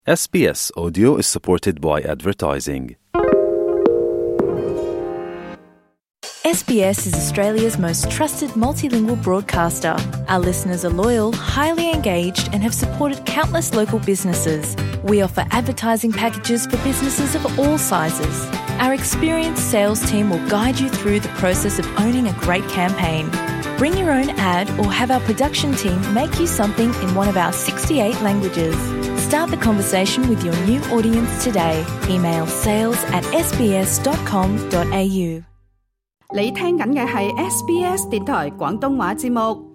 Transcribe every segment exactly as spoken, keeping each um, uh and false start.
S B S Audio is supported by advertising. S B S is Australia's most trusted multilingual broadcaster. Our listeners are loyal, highly engaged, and have supported countless local businesses. We offer advertising packages for businesses of all sizes. Our experienced sales team will guide you through the process of owning a great campaign. Bring your own ad or have our production team make you something in one of our sixty-eight languages. Start the conversation with your new audience today. Email sales at s b s dot com dot a u。 你聽緊嘅係 S B S 電台廣東話節目。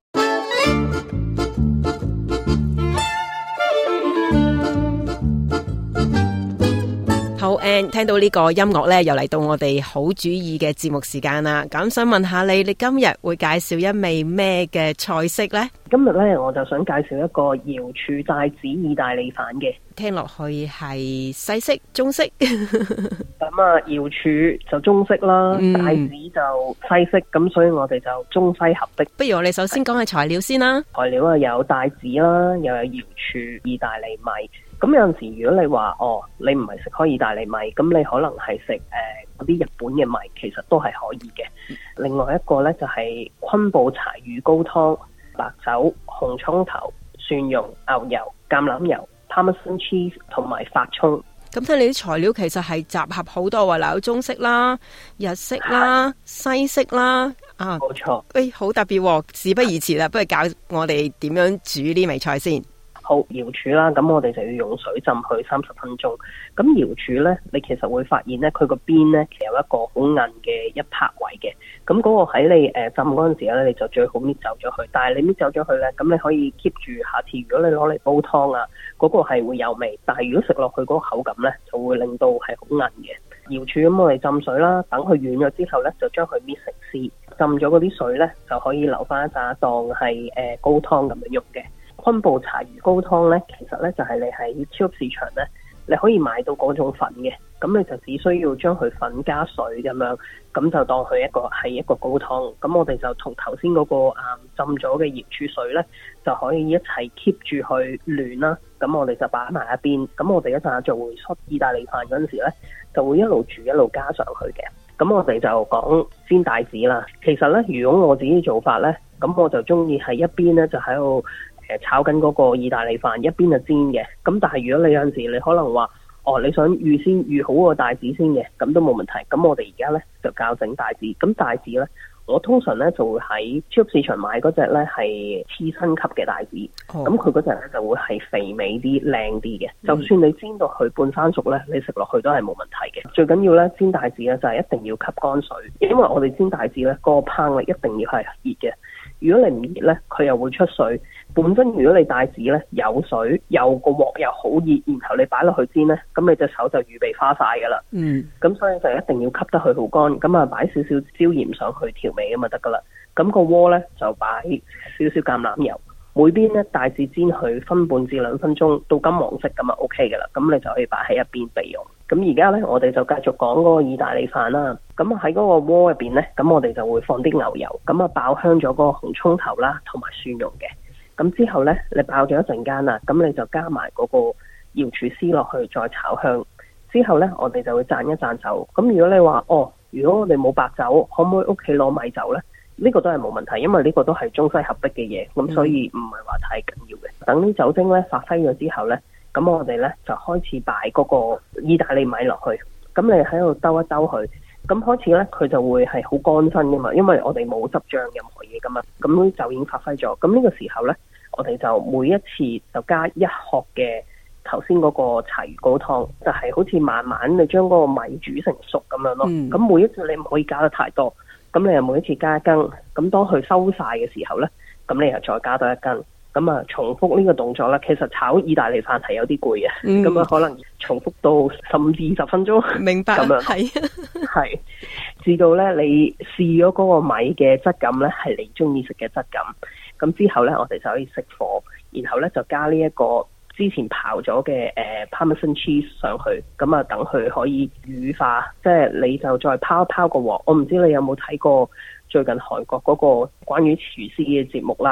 好 ，Ann， 聽到呢個音樂呢，又嚟到我哋好主意嘅節目時間啦。咁想問下你，你今日會介紹一味咩嘅菜式呢？ 今日呢，我就想介紹一個瑤柱帶子意大利飯嘅。 聽落去係西式、中式。 咁啊，瑤柱就中式啦，嗯、帶子就西式，咁所以我哋就中西合璧。 不如我哋首先講下材料先啦。 材料啊，有帶子啦，又有瑤柱、意大利米。咁有陣時，如果你話哦，你唔係食開意大利米，咁你可能係食誒嗰啲日本嘅米，其實都係可以嘅。另外一個呢，就係、是、昆布柴魚高湯、白酒、紅葱頭、蒜蓉、牛油、橄欖油、Parmesan cheese 同埋發葱。 咁睇你啲材料其實係集合好多喎，嗱，有中式啦、日式啦、西式啦，啊， 冇錯。 誒，好特別喎！事不宜遲啦，不如教我哋點樣煮呢味菜先。 好，瑤柱啦，咁我哋就要用水浸佢三十分鐘。咁瑤柱呢，你其實會發現呢，佢個邊呢，其實有一個好硬嘅一拍位嘅。咁嗰個喺你誒、呃、浸嗰陣時咧，你就最好搣走咗佢。但係你搣走咗佢呢，咁你可以 keep 住，下次如果你攞嚟煲湯啊，嗰、嗰個係會有味。但係如果食落去嗰個口感呢，就會令到係好硬嘅。瑤柱咁我哋浸水啦，等佢軟咗之後呢，就將佢搣成絲。浸咗嗰啲水呢，就可以留翻一紮當係誒高湯咁樣用嘅。昆布柴魚高湯呢，其實呢就係你喺超級市場呢，你可以買到嗰種粉嘅，咁你就只需要將佢粉加水咁樣，咁就當佢一個係一個高湯。咁我哋就同頭先嗰個啊、嗯、浸咗嘅瑤柱水呢，就可以一齊 keep 住去暖啦。咁我哋就擺埋一邊。咁我哋一陣就會出意大利飯嗰陣時呢，就會一路煮一路加上去嘅。咁我哋就講煎帶子啦。其實呢，如果我自己做法呢，咁我就中意係一邊呢，就喺度誒炒緊嗰個意大利飯，一邊就煎嘅。咁但係如果你有陣時你可能話，哦你想預先預好個帶子先嘅，咁都冇問題。咁我哋而家呢，就教整帶子。咁帶子呢，我通常呢就會喺超級市場買嗰隻呢係刺身級嘅帶子。咁佢嗰隻呢就會係肥美啲、靚啲嘅。就算你煎到佢半生熟呢，你食落去都係冇問題嘅。最緊要呢，煎帶子呢就係一定要吸乾水，因為我哋煎帶子呢，個烹力一定要係熱嘅。如果你唔熱呢，佢又會出水。本身如果你帶子呢，有水，有個鑊又好熱，然後你擺落去煎呢，咁你隻手就預備花晒噶啦。嗯，咁所以就一定要吸得佢好乾，咁啊擺少少椒鹽上去調味咁就得噶啦。咁、那個鍋呢，就擺少少橄欖油，每邊呢帶子煎佢分半至兩分鐘到金黃色咁啊 OK 噶啦。咁你就可以擺喺一邊備用。咁而家呢，我哋就繼續講嗰個意大利飯啦。咁喺嗰個鍋入邊呢，咁我哋就會放啲牛油，咁啊爆香咗嗰個紅葱頭啦，同埋蒜蓉嘅。咁之後呢，你爆咗一陣間啦，咁你就加埋嗰個瑤柱絲落去，再炒香。之後呢，我哋就會讚一讚酒。咁如果你話哦，如果我哋冇白酒，可唔可以屋企攞米酒呢？呢、呢個都係冇問題，因為呢個都係中西合璧嘅嘢，咁所以唔係話太緊要嘅。等啲酒精呢發揮咗之後呢，咁我哋呢就開始擺嗰個意大利米落去。咁你喺度兜一兜佢。咁開始咧，佢就會係好乾身噶嘛，因為我哋冇汁醬任何嘢噶嘛，咁就已經發揮咗。咁呢個時候咧，我哋就每一次就加一殼嘅頭先嗰個柴魚高湯，就係、是、好似慢慢你將嗰個米煮成熟咁樣咯。咁、嗯、每一次你唔可以加得太多，咁你又每一次加一羹，咁當佢收晒嘅時候咧，咁你又再加多一羹。咁啊，重複呢個動作啦。其實炒意大利飯係有啲攰嘅，咁啊、嗯、可能重複到十五至二十分鐘。明白，咁樣係係，至到咧你試咗嗰個米嘅質感咧，係你中意食嘅質感。咁之後咧，我哋就可以熄火，然後咧就加呢一個之前刨咗嘅誒 Parmesan cheese 上去，咁啊等佢可以乳化，即係你就再拋一拋個鑊。我唔知你有冇睇過最近韓國嗰個關於廚師嘅節目啦。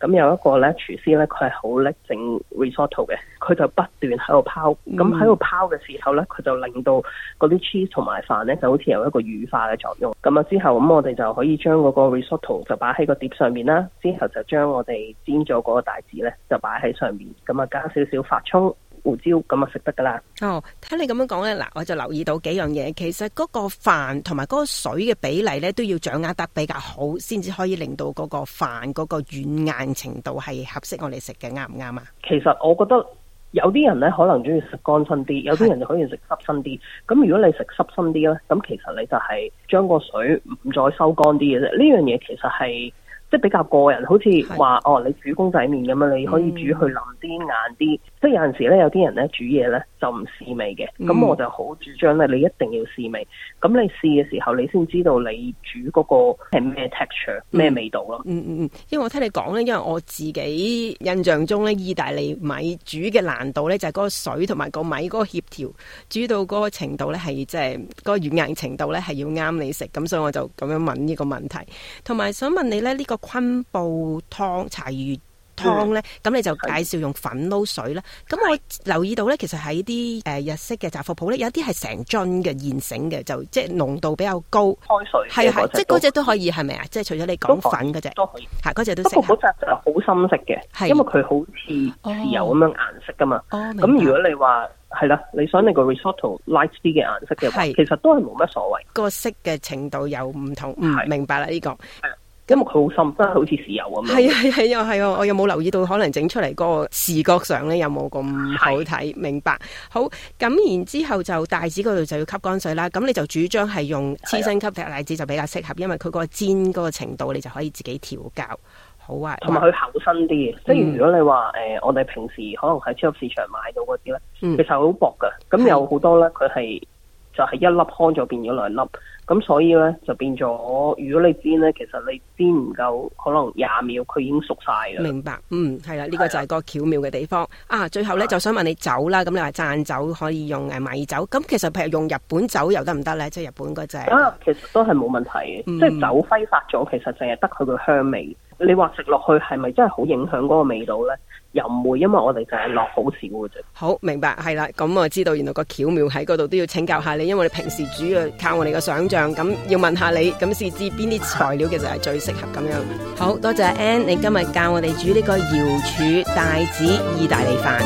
咁有一個咧廚師咧，佢係好叻整 risotto 嘅，佢就不斷喺度拋，咁喺度拋嘅時候咧，佢就令到嗰啲 cheese 同埋飯咧就好似有一個乳化嘅作用。咁啊之後咁我哋就可以將嗰個 risotto 就擺喺個碟上面啦，之後就將我哋煎咗嗰個帶子咧就擺喺上面，咁啊加少少發葱、胡椒，咁啊食得噶啦。 哦，聽你咁樣講咧，嗱，我就留意到幾樣嘢。其實嗰個飯同埋嗰個水嘅比例咧，都要掌握得比較好，先至可以令到嗰個飯嗰個軟硬程度係合適我哋食嘅，啱唔啱啊？ 其實我覺得有啲人咧可能中意食乾身啲，有啲人就可以食濕身啲。咁如果你食濕身啲咧，咁其實你就係將個水唔再收乾啲嘅啫。呢樣嘢其實係即係比較個人，好似話哦，你煮公仔麵咁樣，你可以煮去腍啲、硬啲。即係有陣時咧，有啲人咧煮嘢咧就唔試味嘅。咁、嗯、我就好主張咧，你一定要試味。咁你試嘅時候，你先知道你煮嗰個係咩 texture、咩味道咯。 嗯嗯嗯，因為我聽你講咧，因為我自己印象中咧，意大利米煮嘅難度咧就係、是、嗰個水同埋個米嗰個協調，煮到嗰個程度咧係即係嗰個軟硬程度咧係要啱你食。咁所以我就咁樣問呢個問題，同埋想問你咧呢、呢個昆布湯柴魚湯咧，咁、嗯、你就介紹用粉撈水啦。咁我留意到咧，其實喺啲誒日式嘅雜貨鋪咧，有啲係成樽嘅現成嘅，就即係濃度比較高。 開水係啊係，即係嗰隻都可以係咪啊？即係除咗你講粉嗰隻都可以， 係嗰隻都。 不過嗰隻就好深色嘅，因為佢好似豉油咁樣顏色噶嘛。哦，咁如果你話係啦，你想你個 risotto light 啲嘅顏色嘅話，其實都係冇乜所謂。 個色嘅程度又唔同，嗯，明白啦呢、呢個。 因為佢好深，真係好似豉油咁樣。係啊係係又係啊！我有冇留意到可能整出嚟嗰個視覺上咧有冇咁好睇？明白。好，咁然之後就帶子嗰度就要吸乾水啦。咁你就主張係用黐身級嘅帶子就比較適合，因為佢嗰個煎嗰個程度你就可以自己調校。好啊， 同埋佢厚身啲嘅。即係如果你話誒、呃，我哋平時可能喺超級市場買到嗰啲咧，其實好薄㗎。咁有好多咧，佢係就係一粒開咗變咗兩粒。咁所以咧就變咗，如果你煎咧，其實你煎唔夠可能廿秒，佢已經熟晒啦。 明白，嗯，係啦，呢、這個就係個巧妙嘅地方啊！最後咧就想問你酒啦，咁你話讚酒可以用誒米酒，咁其實譬如用日本酒又得唔得咧？即係日本嗰隻啊，其實都係冇問題嘅、嗯，即係酒揮發咗，其實淨係得佢個香味。你話食落去係咪真係好影響嗰個味道咧？又唔會，因為我哋就係落好少嘅啫。 好明白，係啦，咁我知道原來個巧妙喺嗰度，都要請教下你，因為我哋平時煮啊靠我哋嘅想像，咁要問下你，咁先知邊啲材料其實係最適合咁樣。好多謝 Ann， 你今日教我哋煮呢個瑤柱帶子意大利飯。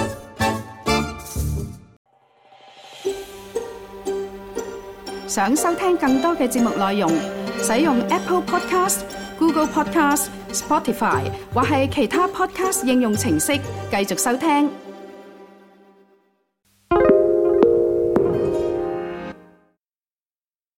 想收聽更多嘅節目內容，使用 Apple Podcast、Google Podcast、Spotify 或係其他 Podcast 應用程式繼續收聽。